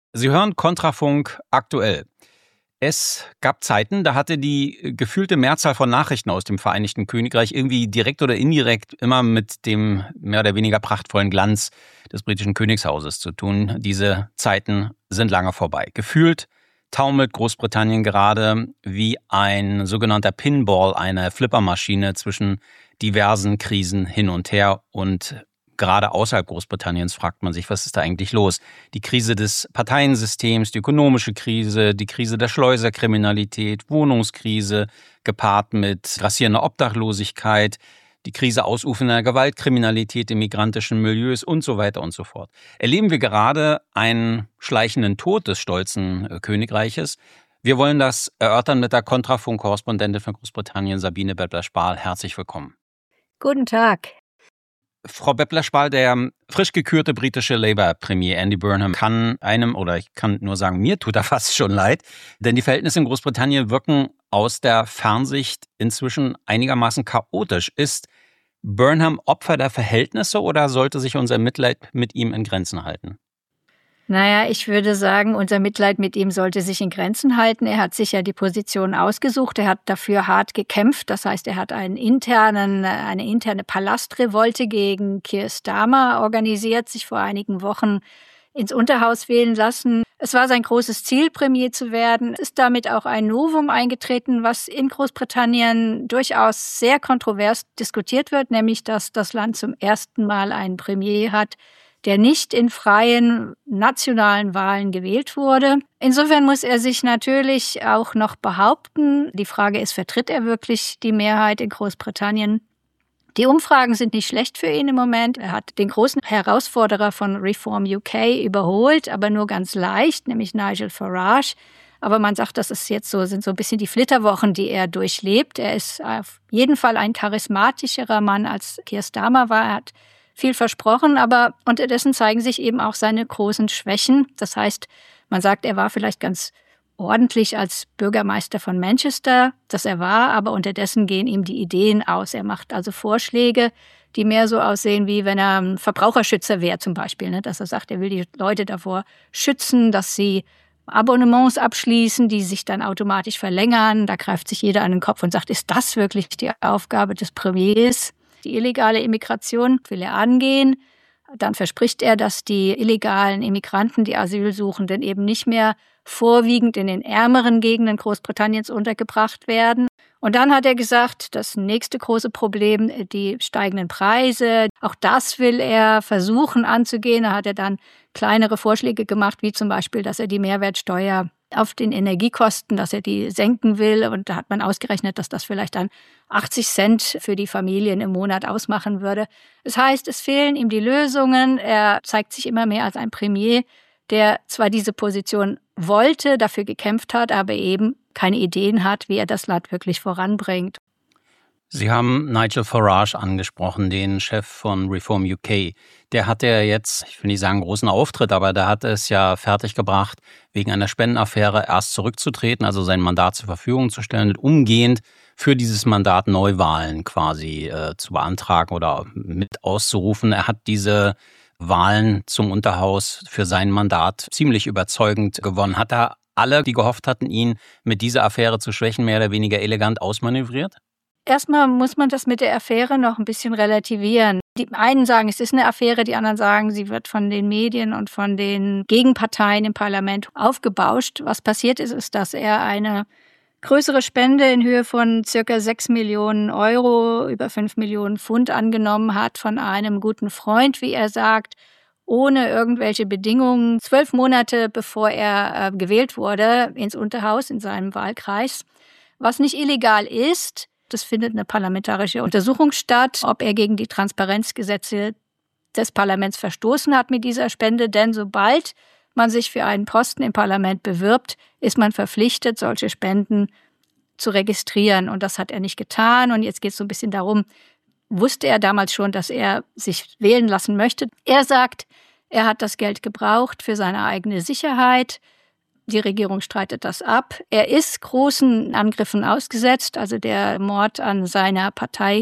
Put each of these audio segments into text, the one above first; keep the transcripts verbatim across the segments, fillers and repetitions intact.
Sie hören Kontrafunk aktuell. Es gab Zeiten, da hatte die gefühlte Mehrzahl von Nachrichten aus dem Vereinigten Königreich irgendwie direkt oder indirekt immer mit dem mehr oder weniger prachtvollen Glanz des britischen Königshauses zu tun. Diese Zeiten sind lange vorbei. Gefühlt taumelt Großbritannien gerade wie ein sogenannter Pinball, eine Flippermaschine zwischen diversen Krisen hin und her, und gerade außerhalb Großbritanniens fragt man sich, was ist da eigentlich los? Die Krise des Parteiensystems, die ökonomische Krise, die Krise der Schleuserkriminalität, Wohnungskrise, gepaart mit grassierender Obdachlosigkeit, die Krise ausufernder Gewaltkriminalität in migrantischen Milieus und so weiter und so fort. Erleben wir gerade einen schleichenden Tod des stolzen Königreiches? Wir wollen das erörtern mit der Kontrafunk-Korrespondentin von Großbritannien, Sabine Beppler-Spal. Herzlich willkommen. Guten Tag. Frau Beppler-Spal, der frisch gekürte britische Labour-Premier Andy Burnham kann einem, oder ich kann nur sagen, mir tut er fast schon leid, denn die Verhältnisse in Großbritannien wirken aus der Fernsicht inzwischen einigermaßen chaotisch. Ist Burnham Opfer der Verhältnisse oder sollte sich unser Mitleid mit ihm in Grenzen halten? Naja, ich würde sagen, unser Mitleid mit ihm sollte sich in Grenzen halten. Er hat sich ja die Position ausgesucht, er hat dafür hart gekämpft. Das heißt, er hat einen internen, eine interne Palastrevolte gegen Keir Starmer organisiert, sich vor einigen Wochen ins Unterhaus wählen lassen. Es war sein großes Ziel, Premier zu werden. Es ist damit auch ein Novum eingetreten, was in Großbritannien durchaus sehr kontrovers diskutiert wird, nämlich dass das Land zum ersten Mal einen Premier hat, der nicht in freien nationalen Wahlen gewählt wurde. Insofern muss er sich natürlich auch noch behaupten. Die Frage ist, vertritt er wirklich die Mehrheit in Großbritannien? Die Umfragen sind nicht schlecht für ihn im Moment. Er hat den großen Herausforderer von Reform U K überholt, aber nur ganz leicht, nämlich Nigel Farage. Aber man sagt, das ist jetzt so, sind so ein bisschen die Flitterwochen, die er durchlebt. Er ist auf jeden Fall ein charismatischerer Mann, als Keir Starmer war. Er hat viel versprochen, aber unterdessen zeigen sich eben auch seine großen Schwächen. Das heißt, man sagt, er war vielleicht ganz ordentlich als Bürgermeister von Manchester, das er war, aber unterdessen gehen ihm die Ideen aus. Er macht also Vorschläge, die mehr so aussehen, wie wenn er ein Verbraucherschützer wäre zum Beispiel, ne? Dass er sagt, er will die Leute davor schützen, dass sie Abonnements abschließen, die sich dann automatisch verlängern. Da greift sich jeder an den Kopf und sagt, ist das wirklich die Aufgabe des Premiers? Die illegale Immigration will er angehen. Dann verspricht er, dass die illegalen Immigranten, die Asylsuchenden, eben nicht mehr vorwiegend in den ärmeren Gegenden Großbritanniens untergebracht werden. Und dann hat er gesagt, das nächste große Problem, die steigenden Preise. Auch das will er versuchen anzugehen. Da hat er dann kleinere Vorschläge gemacht, wie zum Beispiel, dass er die Mehrwertsteuer auf den Energiekosten, dass er die senken will. Und da hat man ausgerechnet, dass das vielleicht dann achtzig Cent für die Familien im Monat ausmachen würde. Das heißt, es fehlen ihm die Lösungen. Er zeigt sich immer mehr als ein Premier, der zwar diese Position wollte, dafür gekämpft hat, aber eben keine Ideen hat, wie er das Land wirklich voranbringt. Sie haben Nigel Farage angesprochen, den Chef von Reform U K. Der hatte ja jetzt, ich will nicht sagen großen Auftritt, aber der hat es ja fertiggebracht, wegen einer Spendenaffäre erst zurückzutreten, also sein Mandat zur Verfügung zu stellen und umgehend für dieses Mandat Neuwahlen quasi äh, zu beantragen oder mit auszurufen. Er hat diese Wahlen zum Unterhaus für sein Mandat ziemlich überzeugend gewonnen. Hat er alle, die gehofft hatten, ihn mit dieser Affäre zu schwächen, mehr oder weniger elegant ausmanövriert? Erstmal muss man das mit der Affäre noch ein bisschen relativieren. Die einen sagen, es ist eine Affäre, die anderen sagen, sie wird von den Medien und von den Gegenparteien im Parlament aufgebauscht. Was passiert ist, ist, dass er eine größere Spende in Höhe von circa sechs Millionen Euro, über fünf Millionen Pfund angenommen hat von einem guten Freund, wie er sagt, ohne irgendwelche Bedingungen, zwölf Monate bevor er äh, gewählt wurde ins Unterhaus in seinem Wahlkreis. Was nicht illegal ist, das findet eine parlamentarische Untersuchung statt, ob er gegen die Transparenzgesetze des Parlaments verstoßen hat mit dieser Spende. Denn sobald man sich für einen Posten im Parlament bewirbt, ist man verpflichtet, solche Spenden zu registrieren. Und das hat er nicht getan. Und jetzt geht es so ein bisschen darum, wusste er damals schon, dass er sich wählen lassen möchte. Er sagt, er hat das Geld gebraucht für seine eigene Sicherheit. Die Regierung streitet das ab. Er ist großen Angriffen ausgesetzt. Also der Mord an seiner Partei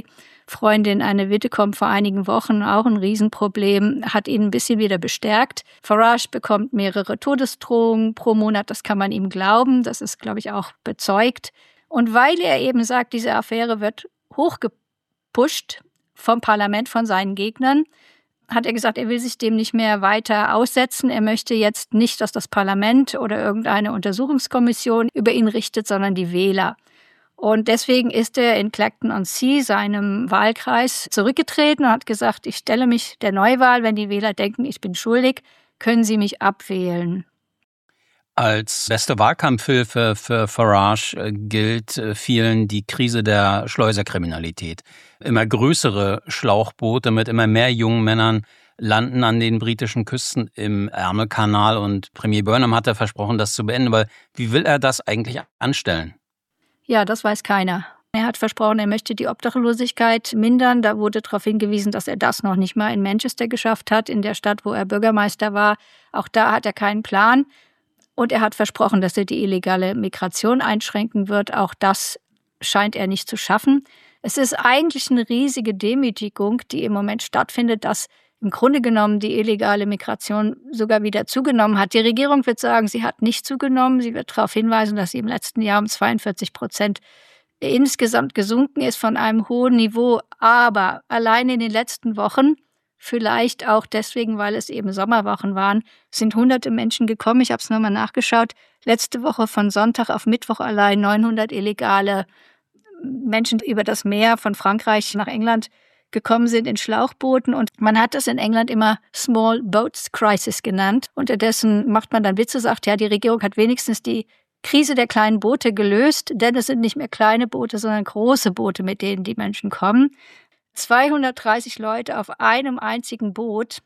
Freundin Anne Widdecombe vor einigen Wochen, auch ein Riesenproblem, hat ihn ein bisschen wieder bestärkt. Farage bekommt mehrere Todesdrohungen pro Monat, das kann man ihm glauben, das ist, glaube ich, auch bezeugt. Und weil er eben sagt, diese Affäre wird hochgepusht vom Parlament, von seinen Gegnern, hat er gesagt, er will sich dem nicht mehr weiter aussetzen. Er möchte jetzt nicht, dass das Parlament oder irgendeine Untersuchungskommission über ihn richtet, sondern die Wähler. Und deswegen ist er in Clacton-on-Sea, seinem Wahlkreis, zurückgetreten und hat gesagt, ich stelle mich der Neuwahl, wenn die Wähler denken, ich bin schuldig, können sie mich abwählen. Als beste Wahlkampfhilfe für Farage gilt vielen die Krise der Schleuserkriminalität. Immer größere Schlauchboote mit immer mehr jungen Männern landen an den britischen Küsten im Ärmelkanal und Premier Burnham hat ja versprochen, das zu beenden. Aber wie will er das eigentlich anstellen? Ja, das weiß keiner. Er hat versprochen, er möchte die Obdachlosigkeit mindern. Da wurde darauf hingewiesen, dass er das noch nicht mal in Manchester geschafft hat, in der Stadt, wo er Bürgermeister war. Auch da hat er keinen Plan. Und er hat versprochen, dass er die illegale Migration einschränken wird. Auch das scheint er nicht zu schaffen. Es ist eigentlich eine riesige Demütigung, die im Moment stattfindet, dass im Grunde genommen die illegale Migration sogar wieder zugenommen hat. Die Regierung wird sagen, sie hat nicht zugenommen. Sie wird darauf hinweisen, dass sie im letzten Jahr um zweiundvierzig Prozent insgesamt gesunken ist von einem hohen Niveau. Aber allein in den letzten Wochen, vielleicht auch deswegen, weil es eben Sommerwochen waren, sind hunderte Menschen gekommen. Ich habe es nochmal nachgeschaut. Letzte Woche von Sonntag auf Mittwoch allein neunhundert illegale Menschen über das Meer von Frankreich nach England gekommen sind in Schlauchbooten. Und man hat das in England immer Small Boats Crisis genannt. Unterdessen macht man dann Witze, sagt, ja, die Regierung hat wenigstens die Krise der kleinen Boote gelöst, denn es sind nicht mehr kleine Boote, sondern große Boote, mit denen die Menschen kommen. zweihundertdreißig Leute auf einem einzigen Boot,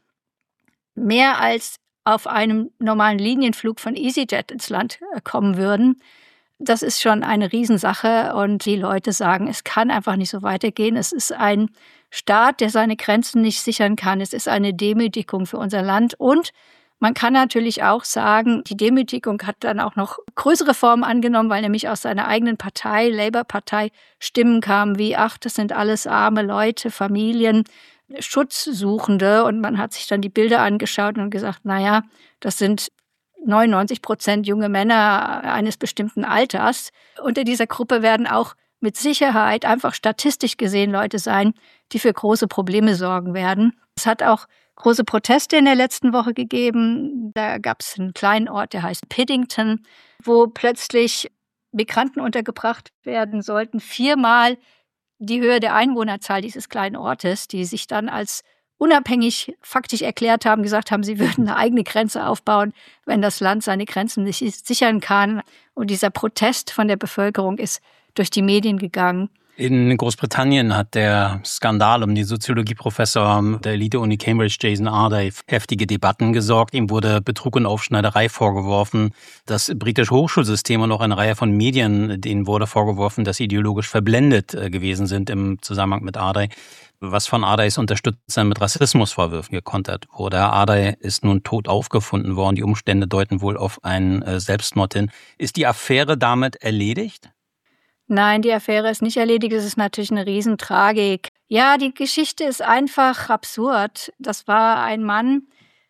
mehr als auf einem normalen Linienflug von EasyJet ins Land kommen würden. Das ist schon eine Riesensache und die Leute sagen, es kann einfach nicht so weitergehen. Es ist ein Staat, der seine Grenzen nicht sichern kann. Es ist eine Demütigung für unser Land und man kann natürlich auch sagen, die Demütigung hat dann auch noch größere Formen angenommen, weil nämlich aus seiner eigenen Partei, Labour-Partei, Stimmen kamen wie, ach, das sind alles arme Leute, Familien, Schutzsuchende. Und man hat sich dann die Bilder angeschaut und gesagt, naja, das sind neunundneunzig Prozent junge Männer eines bestimmten Alters. Unter dieser Gruppe werden auch mit Sicherheit einfach statistisch gesehen Leute sein, die für große Probleme sorgen werden. Es hat auch große Proteste in der letzten Woche gegeben. Da gab es einen kleinen Ort, der heißt Piddington, wo plötzlich Migranten untergebracht werden sollten. Viermal die Höhe der Einwohnerzahl dieses kleinen Ortes, die sich dann als unabhängig faktisch erklärt haben, gesagt haben, sie würden eine eigene Grenze aufbauen, wenn das Land seine Grenzen nicht sichern kann. Und dieser Protest von der Bevölkerung ist durch die Medien gegangen. In Großbritannien hat der Skandal um den Soziologieprofessor der Elite-Uni Cambridge, Jason Arday, heftige Debatten gesorgt. Ihm wurde Betrug und Aufschneiderei vorgeworfen. Das britische Hochschulsystem und auch eine Reihe von Medien, denen wurde vorgeworfen, dass sie ideologisch verblendet gewesen sind im Zusammenhang mit Arday, was von Ardays Unterstützern mit Rassismusvorwürfen gekontert wurde. Arday ist nun tot aufgefunden worden. Die Umstände deuten wohl auf einen Selbstmord hin. Ist die Affäre damit erledigt? Nein, die Affäre ist nicht erledigt. Es ist natürlich eine Riesentragik. Ja, die Geschichte ist einfach absurd. Das war ein Mann,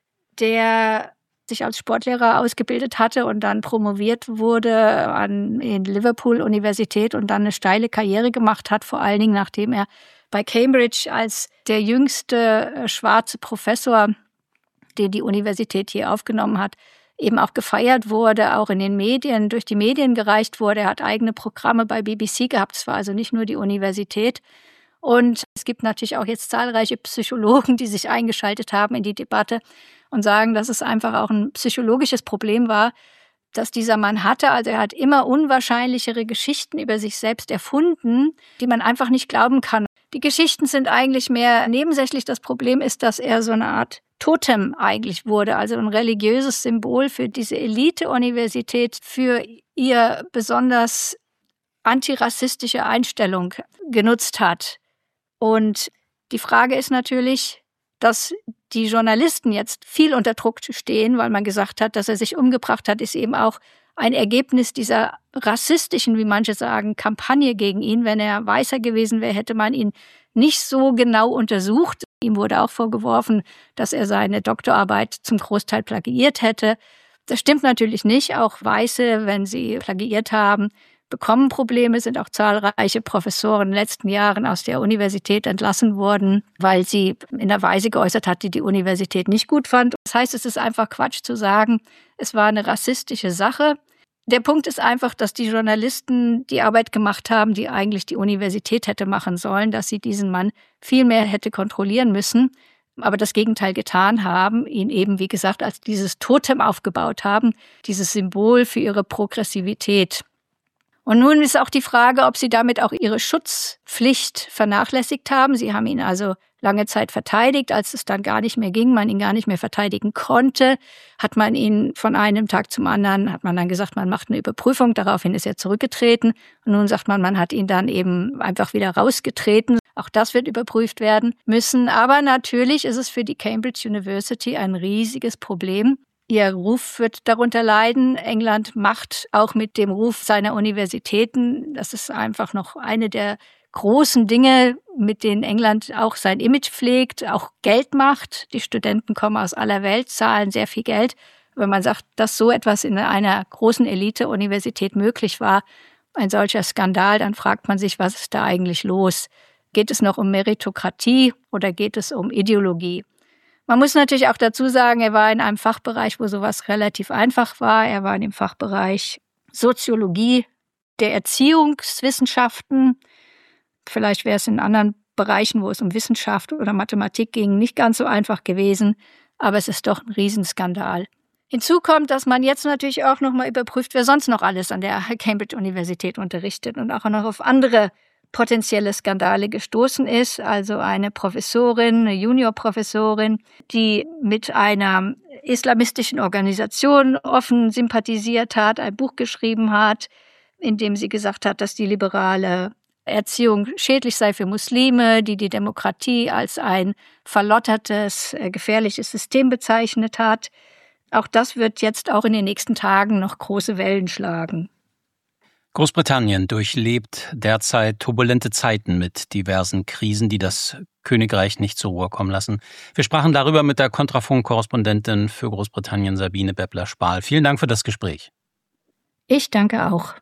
der sich als Sportlehrer ausgebildet hatte und dann promoviert wurde an in Liverpool-Universität und dann eine steile Karriere gemacht hat, vor allen Dingen nachdem er bei Cambridge als der jüngste schwarze Professor, den die Universität hier aufgenommen hat, eben auch gefeiert wurde, auch in den Medien, durch die Medien gereicht wurde. Er hat eigene Programme bei B B C gehabt. Es war also nicht nur die Universität. Und es gibt natürlich auch jetzt zahlreiche Psychologen, die sich eingeschaltet haben in die Debatte und sagen, dass es einfach auch ein psychologisches Problem war, das dieser Mann hatte. Also er hat immer unwahrscheinlichere Geschichten über sich selbst erfunden, die man einfach nicht glauben kann. Die Geschichten sind eigentlich mehr nebensächlich. Das Problem ist, dass er so eine Art Totem eigentlich wurde, also ein religiöses Symbol für diese Elite-Universität, für ihr besonders antirassistische Einstellung genutzt hat. Und die Frage ist natürlich, dass die Journalisten jetzt viel unter Druck stehen, weil man gesagt hat, dass er sich umgebracht hat, ist eben auch ein Ergebnis dieser rassistischen, wie manche sagen, Kampagne gegen ihn. Wenn er weißer gewesen wäre, hätte man ihn nicht so genau untersucht. Ihm wurde auch vorgeworfen, dass er seine Doktorarbeit zum Großteil plagiiert hätte. Das stimmt natürlich nicht. Auch Weiße, wenn sie plagiiert haben, bekommen Probleme, sind auch zahlreiche Professoren in den letzten Jahren aus der Universität entlassen worden, weil sie in einer Weise geäußert hat, die die Universität nicht gut fand. Das heißt, es ist einfach Quatsch zu sagen, es war eine rassistische Sache. Der Punkt ist einfach, dass die Journalisten die Arbeit gemacht haben, die eigentlich die Universität hätte machen sollen, dass sie diesen Mann viel mehr hätte kontrollieren müssen, aber das Gegenteil getan haben, ihn eben, wie gesagt, als dieses Totem aufgebaut haben, dieses Symbol für ihre Progressivität. Und nun ist auch die Frage, ob sie damit auch ihre Schutzpflicht vernachlässigt haben. Sie haben ihn also lange Zeit verteidigt. Als es dann gar nicht mehr ging, man ihn gar nicht mehr verteidigen konnte, hat man ihn von einem Tag zum anderen, hat man dann gesagt, man macht eine Überprüfung. Daraufhin ist er zurückgetreten. Und nun sagt man, man hat ihn dann eben einfach wieder rausgetreten. Auch das wird überprüft werden müssen. Aber natürlich ist es für die Cambridge University ein riesiges Problem. Ihr Ruf wird darunter leiden. England macht auch mit dem Ruf seiner Universitäten, das ist einfach noch eine der großen Dinge, mit denen England auch sein Image pflegt, auch Geld macht. Die Studenten kommen aus aller Welt, zahlen sehr viel Geld. Wenn man sagt, dass so etwas in einer großen Elite-Universität möglich war, ein solcher Skandal, dann fragt man sich, was ist da eigentlich los? Geht es noch um Meritokratie oder geht es um Ideologie? Man muss natürlich auch dazu sagen, er war in einem Fachbereich, wo sowas relativ einfach war. Er war in dem Fachbereich Soziologie der Erziehungswissenschaften. Vielleicht wäre es in anderen Bereichen, wo es um Wissenschaft oder Mathematik ging, nicht ganz so einfach gewesen. Aber es ist doch ein Riesenskandal. Hinzu kommt, dass man jetzt natürlich auch noch mal überprüft, wer sonst noch alles an der Cambridge-Universität unterrichtet und auch noch auf andere potenzielle Skandale gestoßen ist. Also eine Professorin, eine Juniorprofessorin, die mit einer islamistischen Organisation offen sympathisiert hat, ein Buch geschrieben hat, in dem sie gesagt hat, dass die liberale Erziehung schädlich sei für Muslime, die die Demokratie als ein verlottertes, gefährliches System bezeichnet hat. Auch das wird jetzt auch in den nächsten Tagen noch große Wellen schlagen. Großbritannien durchlebt derzeit turbulente Zeiten mit diversen Krisen, die das Königreich nicht zur Ruhe kommen lassen. Wir sprachen darüber mit der Kontrafunk-Korrespondentin für Großbritannien Sabine Beppler-Spahl. Vielen Dank für das Gespräch. Ich danke auch.